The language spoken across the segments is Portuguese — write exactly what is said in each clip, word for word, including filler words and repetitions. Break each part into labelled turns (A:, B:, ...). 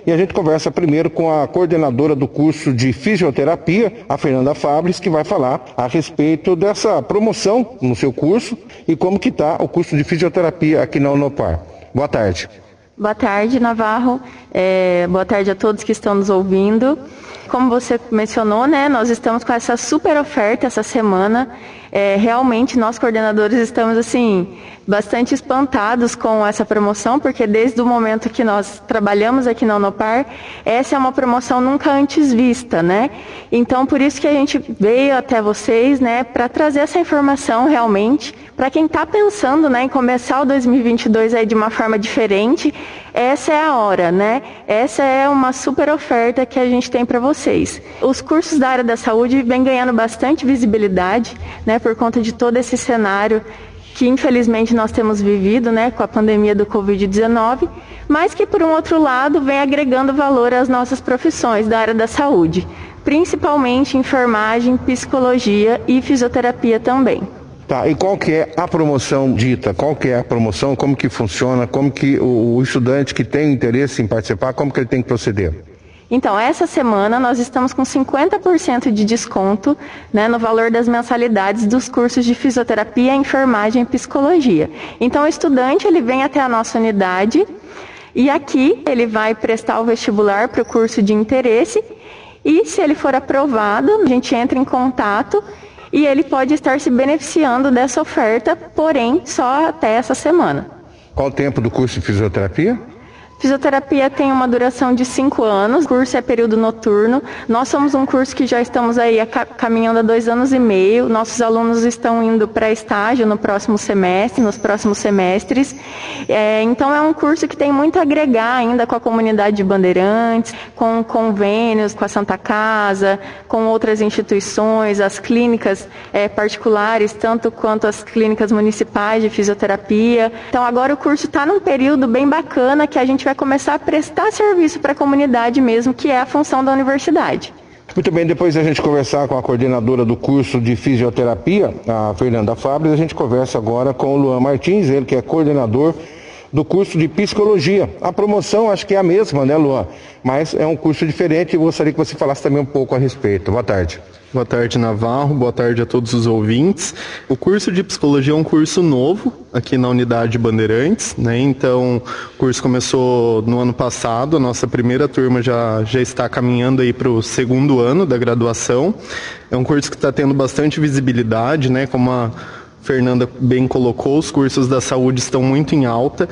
A: E a gente conversa primeiro com a coordenadora do curso de fisioterapia, a Fernanda Fabris, que vai falar a respeito dessa promoção no seu curso e como que está o curso de fisioterapia aqui na Unopar. Boa tarde.
B: Boa tarde, Navarro. É, boa tarde a todos que estão nos ouvindo. Como você mencionou, né, nós estamos com essa super oferta essa semana. É, realmente, nós coordenadores estamos assim bastante espantados com essa promoção, porque desde o momento que nós trabalhamos aqui na Unopar, essa é uma promoção nunca antes vista, né? Então, por isso que a gente veio até vocês, né, para trazer essa informação realmente, para quem está pensando, né, em começar o dois mil e vinte e dois aí de uma forma diferente, essa é a hora, né? Essa é uma super oferta que a gente tem para vocês. Os cursos da área da saúde vêm ganhando bastante visibilidade, né, por conta de todo esse cenário que infelizmente nós temos vivido, né, com a pandemia do covid dezenove, mas que por um outro lado vem agregando valor às nossas profissões da área da saúde, principalmente enfermagem, psicologia e fisioterapia também.
A: Tá, e qual que é a promoção dita? Qual que é a promoção? Como que funciona? Como que o, o estudante que tem interesse em participar, como que ele tem que proceder?
B: Então, essa semana nós estamos com cinquenta por cento de desconto, né, no valor das mensalidades dos cursos de fisioterapia, enfermagem e psicologia. Então, o estudante ele vem até a nossa unidade e aqui ele vai prestar o vestibular para o curso de interesse e, se ele for aprovado, a gente entra em contato e ele pode estar se beneficiando dessa oferta, porém, só até essa semana.
A: Qual o tempo do curso de fisioterapia?
B: Fisioterapia tem uma duração de cinco anos, o curso é período noturno. Nós somos um curso que já estamos aí caminhando há dois anos e meio. Nossos alunos estão indo para estágio no próximo semestre, nos próximos semestres. É, então é um curso que tem muito a agregar ainda com a comunidade de Bandeirantes, com convênios com a Santa Casa, com outras instituições, as clínicas é, particulares, tanto quanto as clínicas municipais de fisioterapia. Então agora o curso está num período bem bacana que a gente vai começar a prestar serviço para a comunidade mesmo, que é a função da universidade.
A: Muito bem, depois da gente conversar com a coordenadora do curso de fisioterapia, a Fernanda Fabris, a gente conversa agora com o Luan Martins, ele que é coordenador do curso de psicologia. A promoção acho que é a mesma, né, Luan? Mas é um curso diferente e eu gostaria que você falasse também um pouco a respeito. Boa tarde.
C: Boa tarde, Navarro. Boa tarde a todos os ouvintes. O curso de psicologia é um curso novo aqui na unidade Bandeirantes, né? Então, o curso começou no ano passado, a nossa primeira turma já, já está caminhando aí para o segundo ano da graduação. É um curso que está tendo bastante visibilidade, né? Como a Fernanda bem colocou, os cursos da saúde estão muito em alta.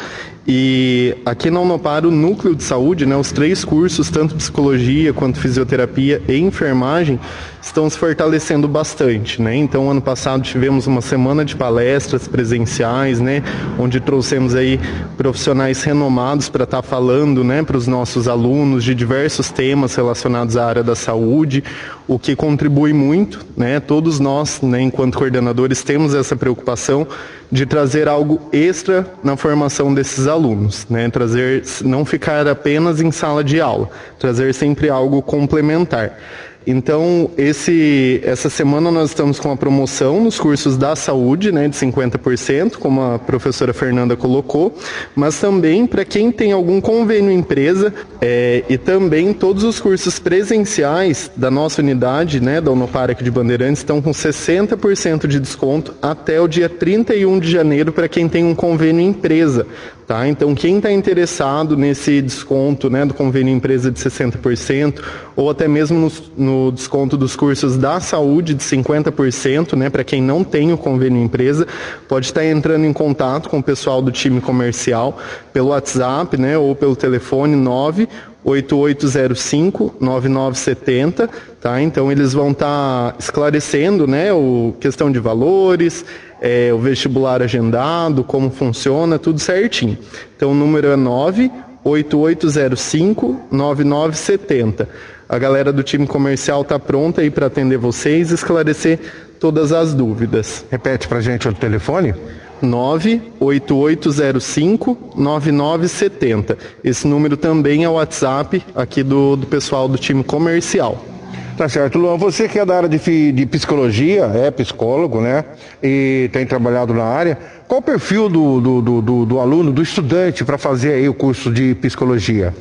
C: E aqui na Unopar, o núcleo de saúde, né, os três cursos, tanto psicologia quanto fisioterapia e enfermagem, estão se fortalecendo bastante, né? Então, ano passado tivemos uma semana de palestras presenciais, né, onde trouxemos aí profissionais renomados para estar falando, né, para os nossos alunos de diversos temas relacionados à área da saúde, o que contribui muito, né? Todos nós, né, enquanto coordenadores, temos essa preocupação de trazer algo extra na formação desses alunos, né? Trazer, não ficar apenas em sala de aula, trazer sempre algo complementar. Então, esse, essa semana nós estamos com a promoção nos cursos da saúde, né, de cinquenta por cento, como a professora Fernanda colocou, mas também para quem tem algum convênio empresa é, e também todos os cursos presenciais da nossa unidade, né, da Unopar aqui de Bandeirantes, estão com sessenta por cento de desconto até o dia trinta e um de janeiro para quem tem um convênio empresa. Tá? Então, quem está interessado nesse desconto, né, do convênio empresa de sessenta por cento, ou até mesmo no, no desconto dos cursos da saúde de cinquenta por cento, né, para quem não tem o convênio empresa, pode estar entrando em contato com o pessoal do time comercial pelo WhatsApp, né, ou pelo telefone nove oito oito zero cinco nove nove sete zero, tá? Então eles vão estar esclarecendo, né, o questão de valores, é, o vestibular agendado, como funciona, tudo certinho. Então o número é nove oito oito zero cinco nove nove sete zero. A galera do time comercial está pronta aí para atender vocês e esclarecer todas as dúvidas.
A: Repete para a gente o telefone.
C: nove oito oito zero cinco nove nove sete zero. Esse número também é o WhatsApp aqui do, do pessoal do time comercial.
A: Tá certo, Luan, você que é da área de, fi, de psicologia, é psicólogo, né, e tem trabalhado na área, qual o perfil do, do, do, do, do aluno, do estudante para fazer aí o curso de psicologia?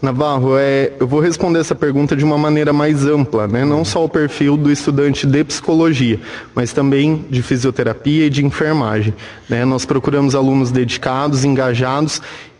C: Navarro, é, eu vou responder essa pergunta de uma maneira mais ampla, né? Não só o perfil do estudante de psicologia, mas também de fisioterapia e de enfermagem, né? Nós procuramos alunos dedicados, engajados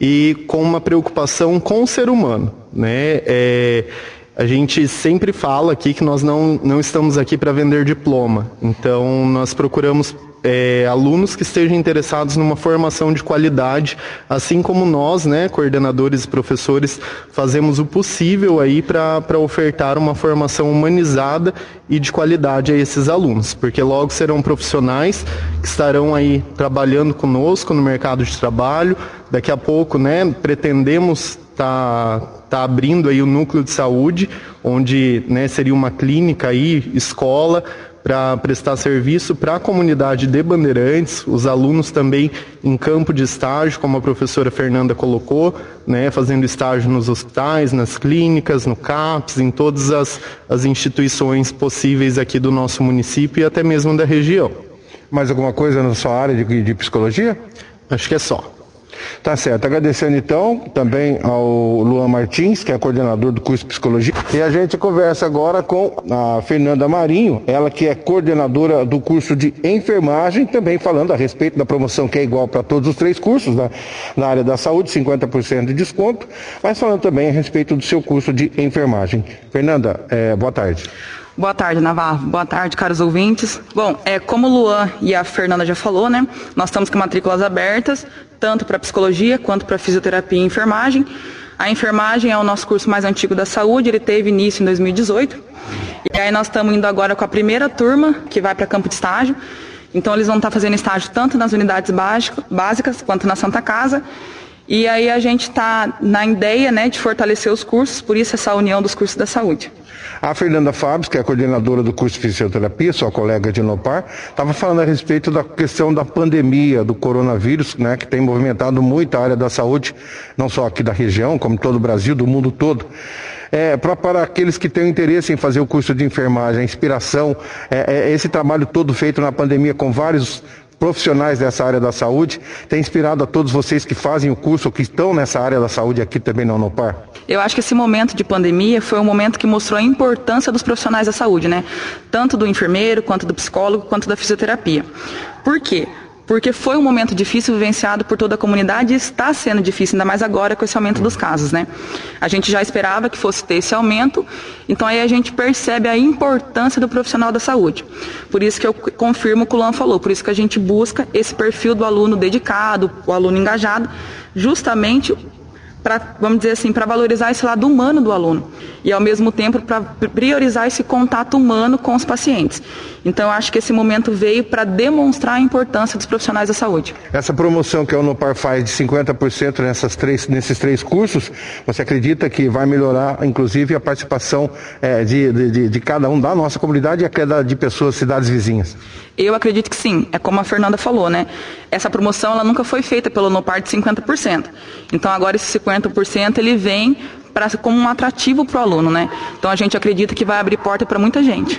C: e com uma preocupação com o ser humano, né? É, a gente sempre fala aqui que nós não, não estamos aqui para vender diploma, então nós procuramos É, alunos que estejam interessados numa formação de qualidade, assim como nós, né, coordenadores e professores, fazemos o possível aí para ofertar uma formação humanizada e de qualidade a esses alunos, porque logo serão profissionais que estarão aí trabalhando conosco no mercado de trabalho. Daqui a pouco, né, pretendemos estar tá, tá abrindo aí o núcleo de saúde, onde, né, seria uma clínica aí, escola, para prestar serviço para a comunidade de Bandeirantes, os alunos também em campo de estágio, como a professora Fernanda colocou, né, fazendo estágio nos hospitais, nas clínicas, no CAPS, em todas as, as instituições possíveis aqui do nosso município e até mesmo da região.
A: Mais alguma coisa na sua área de, de psicologia?
C: Acho que é só.
A: Tá certo. Agradecendo então também ao Luan Martins, que é coordenador do curso de Psicologia. E a gente conversa agora com a Fernanda Marinho, ela que é coordenadora do curso de Enfermagem, também falando a respeito da promoção que é igual para todos os três cursos, né? Na área da saúde, cinquenta por cento de desconto, mas falando também a respeito do seu curso de Enfermagem. Fernanda, é, boa tarde.
D: Boa tarde, Navarro. Boa tarde, caros ouvintes. Bom, é, como o Luan e a Fernanda já falou, né, nós estamos com matrículas abertas, tanto para psicologia quanto para fisioterapia e enfermagem. A enfermagem é o nosso curso mais antigo da saúde, ele teve início em dois mil e dezoito. E aí nós estamos indo agora com a primeira turma, que vai para campo de estágio. Então eles vão estar fazendo estágio tanto nas unidades básicas quanto na Santa Casa. E aí a gente está na ideia, né, de fortalecer os cursos, por isso essa união dos cursos da saúde.
A: A Fernanda Fabres, que é a coordenadora do curso de fisioterapia, sua colega de Unopar, estava falando a respeito da questão da pandemia, do coronavírus, né, que tem movimentado muito a área da saúde, não só aqui da região, como todo o Brasil, do mundo todo. É, pra, para aqueles que têm interesse em fazer o curso de enfermagem, a inspiração, é, é, esse trabalho todo feito na pandemia com vários profissionais dessa área da saúde, tem inspirado a todos vocês que fazem o curso ou que estão nessa área da saúde aqui também na Unopar?
D: Eu acho que esse momento de pandemia foi um momento que mostrou a importância dos profissionais da saúde, né? Tanto do enfermeiro, quanto do psicólogo, quanto da fisioterapia. Por quê? Porque foi um momento difícil vivenciado por toda a comunidade e está sendo difícil, ainda mais agora com esse aumento dos casos, né? A gente já esperava que fosse ter esse aumento, então aí a gente percebe a importância do profissional da saúde. Por isso que eu confirmo o que o Luan falou, por isso que a gente busca esse perfil do aluno dedicado, o aluno engajado, justamente para, vamos dizer assim, para valorizar esse lado humano do aluno e ao mesmo tempo para priorizar esse contato humano com os pacientes. Então eu acho que esse momento veio para demonstrar a importância dos profissionais da saúde.
A: Essa promoção que a Unopar faz de cinquenta por cento nessas três, nesses três cursos, você acredita que vai melhorar inclusive a participação é, de, de, de cada um da nossa comunidade e a cada de pessoas, cidades vizinhas?
D: Eu acredito que sim, é como a Fernanda falou, né? Essa promoção ela nunca foi feita pela Unopar de cinquenta por cento. Então agora esse cinquenta por cento ele vem pra, como um atrativo para o aluno, né? Então a gente acredita que vai abrir porta para muita gente.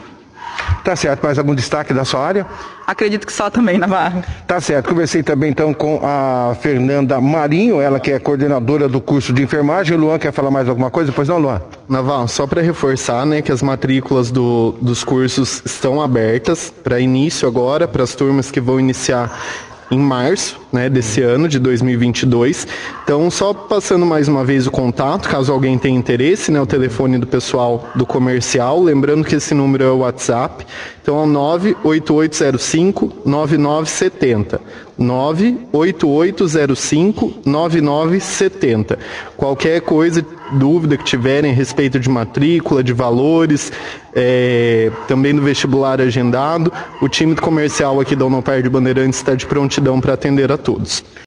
A: Tá certo, mais algum destaque da sua área?
D: Acredito que só também, Navarro.
A: Tá certo, conversei também então com a Fernanda Marinho, ela que é coordenadora do curso de enfermagem. O Luan quer falar mais alguma coisa? Pois não, Luan?
C: Navarro, só para reforçar, né, que as matrículas do, dos cursos estão abertas para início agora, para as turmas que vão iniciar em março, né, desse ano, de dois mil e vinte e dois. Então, só passando mais uma vez o contato, caso alguém tenha interesse, né, o telefone do pessoal do comercial, lembrando que esse número é o WhatsApp, então é o nove oito oito zero cinco nove nove sete zero, nove oito oito zero cinco nove nove sete zero. Qualquer coisa, dúvida que tiverem a respeito de matrícula, de valores, é, também do vestibular agendado, o time do comercial aqui da Unopar de Bandeirantes está de prontidão para atender a todos.